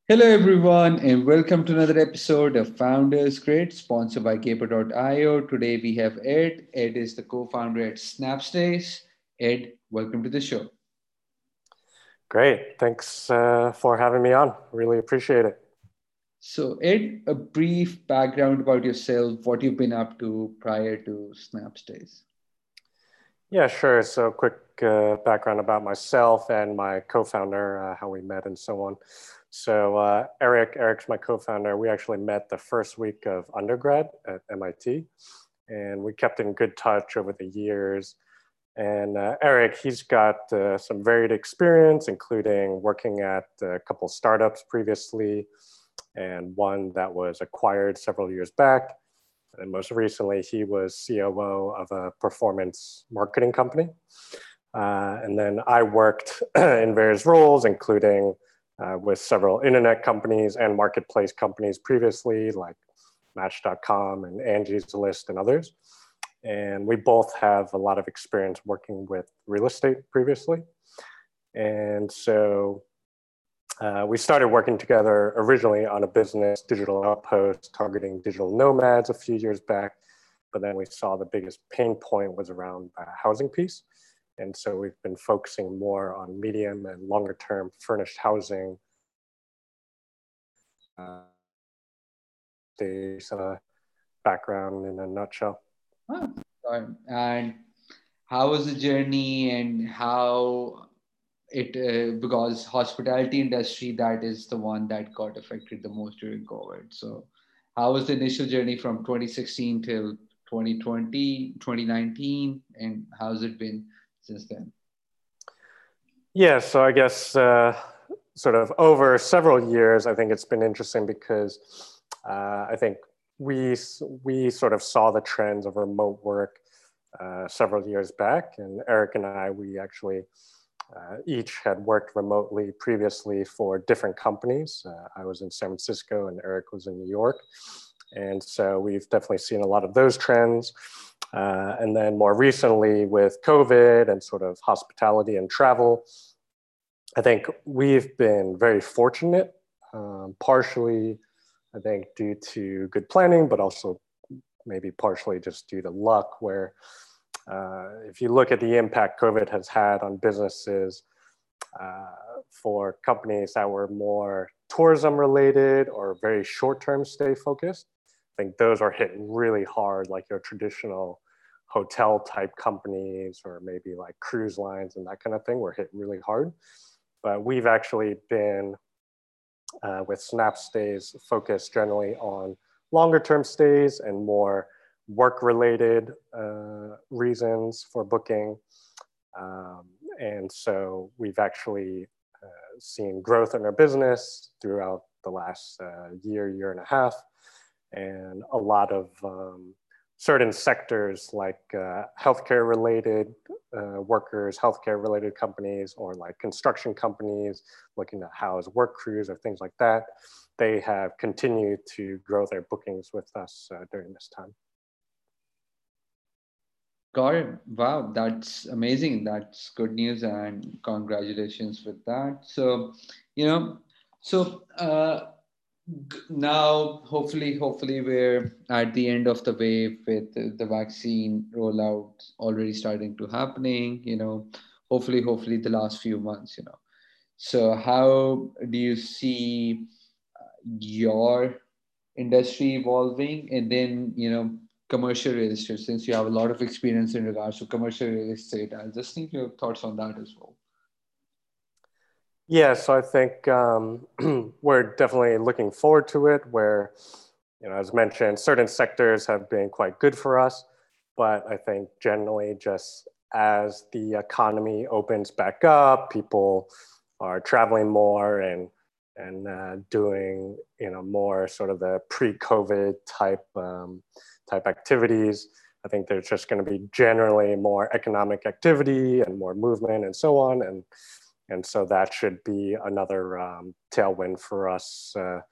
Hello, everyone, and welcome to another episode of Founders Grid, sponsored by Caper.io. Today we have Ed. Ed is the co founder at Snapstays. Ed, welcome to the show. Great. Thanks for having me on. Really appreciate it. So, Ed, a brief background about yourself, what you've been up to prior to Snapstays. Yeah, sure. So, quick background about myself and my co-founder, how we met, and so on. So, Eric's my co-founder. We actually met the first week of undergrad at MIT, and we kept in good touch over the years. And Eric, he's got some varied experience, including working at a couple startups previously, and one that was acquired several years back. And most recently, he was COO of a performance marketing company. And then I worked in various roles, including with several internet companies and marketplace companies previously, like Match.com and Angie's List and others. And we both have a lot of experience working with real estate previously. And so we started working together originally on a business digital outpost targeting digital nomads a few years back, but then we saw the biggest pain point was around the housing piece. And so we've been focusing more on medium and longer term furnished housing. The background in a nutshell. Ah, and how was the journey and how because hospitality industry, that is the one that got affected the most during COVID. So how was the initial journey from 2016 till 2020, 2019, and how's it been since then? Yeah, so I guess sort of over several years, I think it's been interesting because I think we sort of saw the trends of remote work several years back, and Eric and I, we actually each had worked remotely previously for different companies. I was in San Francisco and Eric was in New York. And so we've definitely seen a lot of those trends. And then more recently with COVID and sort of hospitality and travel, I think we've been very fortunate, partially, I think, due to good planning, but also maybe partially just due to luck, where if you look at the impact COVID has had on businesses, for companies that were more tourism related or very short term stay focused, I think those are hit really hard, like your traditional hotel type companies or maybe like cruise lines and that kind of thing were hit really hard. But we've actually been with Snap Stays focused generally on longer term stays and more work related reasons for booking. And so we've actually seen growth in our business throughout the last year and a half, and a lot of certain sectors like healthcare related workers, healthcare related companies, or like construction companies looking to house work crews or things like that. They have continued to grow their bookings with us during this time. Got it. Wow, that's amazing. That's good news, and congratulations with that. So, you know, so now hopefully we're at the end of the wave with the vaccine rollout already starting to happening. Hopefully the last few months. So how do you see your industry evolving, and then commercial real estate, since you have a lot of experience in regards to commercial real estate? I just need your thoughts on that as well. Yeah, so I think we're definitely looking forward to it. Where, as mentioned, certain sectors have been quite good for us, but I think generally, just as the economy opens back up, people are traveling more and doing more sort of the pre-COVID type activities. I think there's just going to be generally more economic activity and more movement and so on, and so that should be another tailwind for us,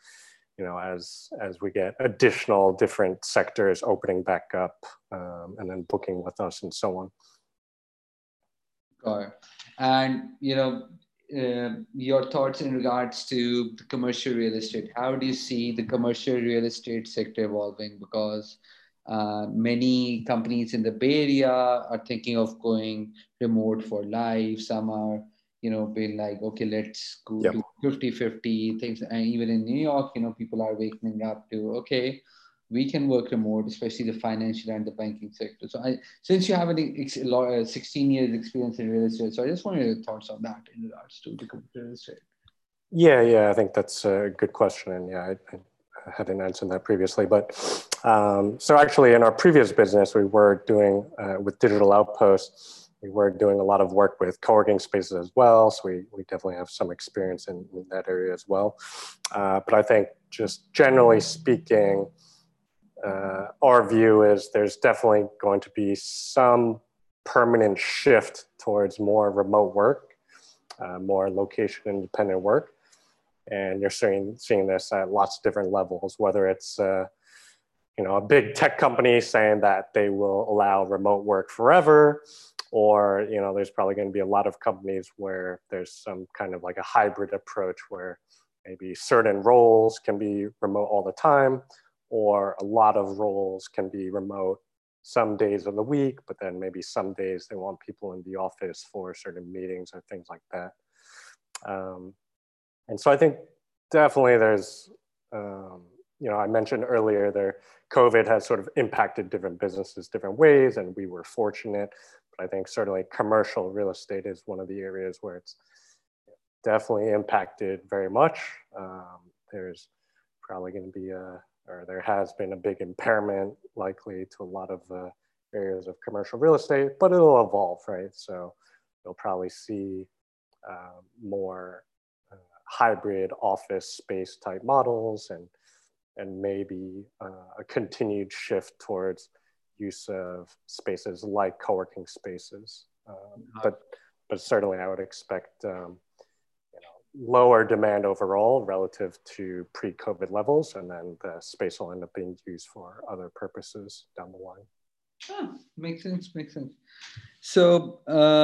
as we get additional different sectors opening back up, and then booking with us and so on. Got it. And your thoughts in regards to the commercial real estate. How do you see the commercial real estate sector evolving? Because many companies in the Bay Area are thinking of going remote for life. Some are, being like, okay, let's go Yep. to 50-50 things. And even in New York, people are waking up to, okay, we can work remote, especially the financial and the banking sector. So since you have 16 years experience in real estate, so I just wanted your thoughts on that in regards to the commercial real estate. Yeah, I think that's a good question. And yeah, I hadn't answered that previously. But so actually in our previous business, we were doing, with Digital Outpost, we were doing a lot of work with co-working spaces as well. So we definitely have some experience in that area as well. But I think just generally speaking, our view is there's definitely going to be some permanent shift towards more remote work, more location independent work. And you're seeing this at lots of different levels, whether it's a big tech company saying that they will allow remote work forever, or there's probably going to be a lot of companies where there's some kind of like a hybrid approach where maybe certain roles can be remote all the time, or a lot of roles can be remote some days of the week, but then maybe some days they want people in the office for certain meetings or things like that. And so I think definitely there's, I mentioned earlier there, COVID has sort of impacted different businesses different ways, and we were fortunate. But I think certainly commercial real estate is one of the areas where it's definitely impacted very much. There's probably going to be there has been a big impairment likely to a lot of areas of commercial real estate, but it'll evolve, right? So you'll probably see more hybrid office space type models and maybe a continued shift towards use of spaces like co-working spaces. But certainly I would expect lower demand overall relative to pre-COVID levels, and then the space will end up being used for other purposes down the line. Makes sense. So,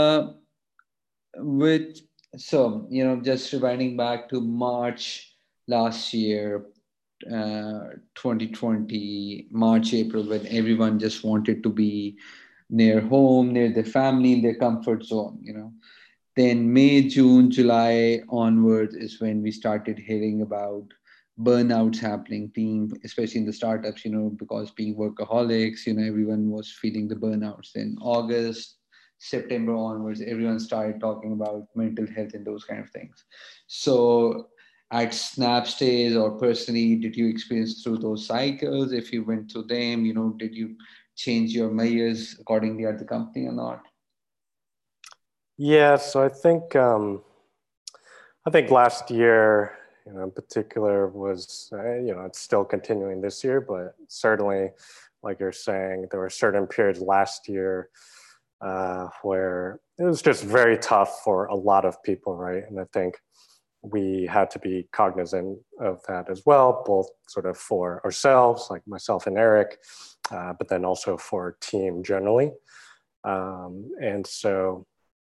just rewinding back to March last year, 2020, March, April, when everyone just wanted to be near home, near their family, in their comfort zone, Then May, June, July onwards is when we started hearing about burnouts happening, especially in the startups, because being workaholics, everyone was feeling the burnouts. Then August, September onwards, everyone started talking about mental health and those kind of things. So at Snapstays or personally, did you experience through those cycles? If you went through them, did you change your measures accordingly at the company or not? Yeah, so I think last year, in particular, was it's still continuing this year, but certainly, like you're saying, there were certain periods last year where it was just very tough for a lot of people, right? And I think we had to be cognizant of that as well, both sort of for ourselves, like myself and Eric, but then also for our team generally. And so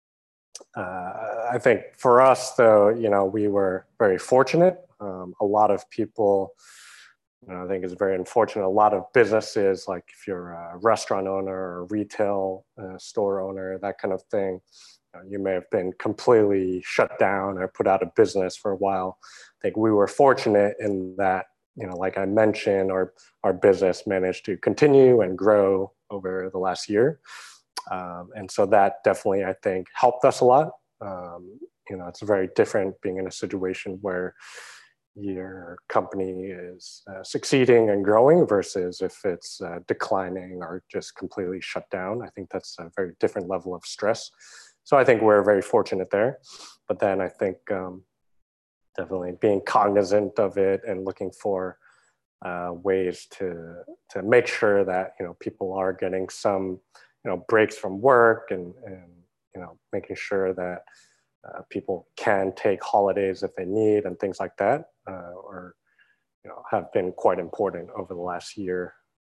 I think for us, though, we were very fortunate. A lot of people, I think it's very unfortunate. A lot of businesses, like if you're a restaurant owner or retail store owner, that kind of thing, you may have been completely shut down or put out of business for a while. I think we were fortunate in that, like I mentioned, our business managed to continue and grow over the last year. And so that definitely, I think, helped us a lot. It's very different being in a situation where your company is succeeding and growing versus if it's declining or just completely shut down. I think that's a very different level of stress. So I think we're very fortunate there. But then I think definitely being cognizant of it and looking for ways to make sure that people are getting some breaks from work and making sure that people can take holidays if they need and things like that, or have been quite important over the last year,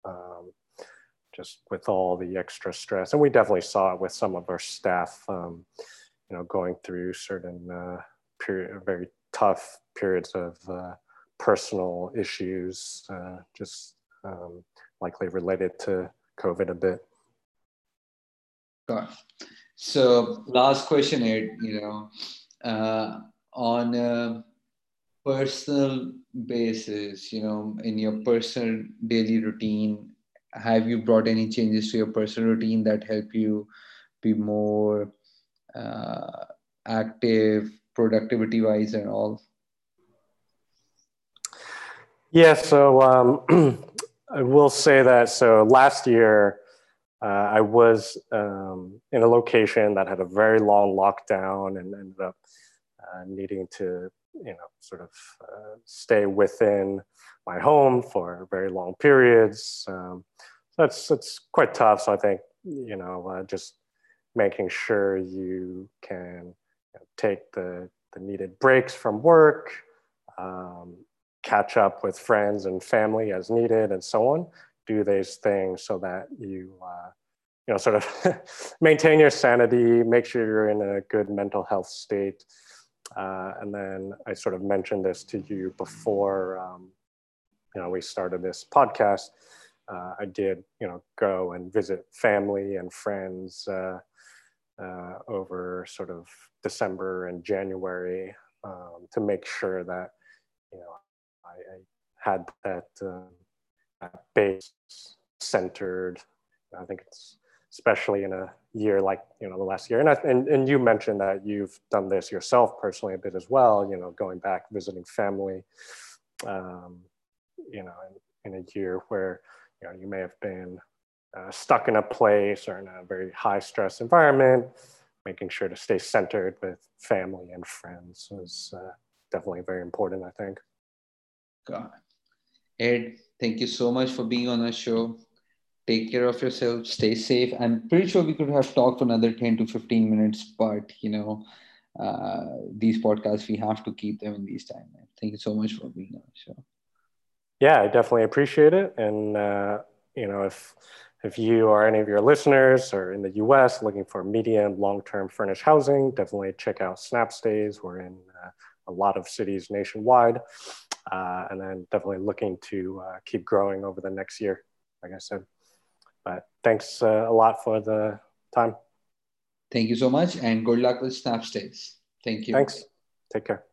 just with all the extra stress. And we definitely saw it with some of our staff, going through certain very tough periods of personal issues, just likely related to COVID a bit. Got it. So last question, Ed, on a personal basis, in your personal daily routine, have you brought any changes to your personal routine that help you be more active, productivity wise and all? Yeah, so I will say that, so last year, I was in a location that had a very long lockdown and ended up needing to, sort of stay within my home for very long periods. That's quite tough. So I think, just making sure you can take the needed breaks from work, catch up with friends and family as needed, and so on. Do these things so that you, sort of maintain your sanity, make sure you're in a good mental health state. And then I sort of mentioned this to you before, we started this podcast. I did, go and visit family and friends over sort of December and January to make sure that, I had that base centered. I think it's especially in a year like the last year, and you mentioned that you've done this yourself personally a bit as well. Going back visiting family, in a year where you may have been stuck in a place or in a very high stress environment. Making sure to stay centered with family and friends is definitely very important, I think. God. Ed, thank you so much for being on our show. Take care of yourself, stay safe. I'm pretty sure we could have talked for another 10 to 15 minutes, but these podcasts, we have to keep them in these times. Thank you so much for being on the show. Yeah, I definitely appreciate it. And, if you or any of your listeners are in the US looking for medium, long-term furnished housing, definitely check out SnapStays. We're in a lot of cities nationwide. And then definitely looking to keep growing over the next year, like I said. But thanks a lot for the time. Thank you so much, and good luck with SnapStays. Thank you. Thanks. Take care.